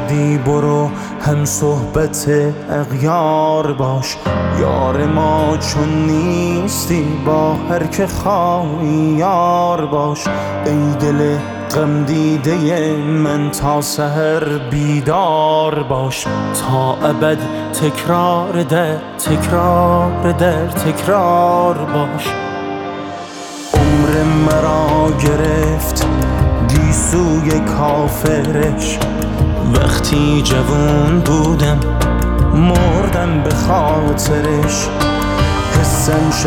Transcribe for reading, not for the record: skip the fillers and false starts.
کردی برو هم صحبت اغیار باش. یار ما چون نیستی با هر که خواهی یار باش. ای دل غم دیده من تا سحر بیدار باش. تا ابد تکرار در تکرار در تکرار باش. عمر مرا گرفت گیسوی کافرش، وقتی جوان بودم مردم به خاطرش. حسم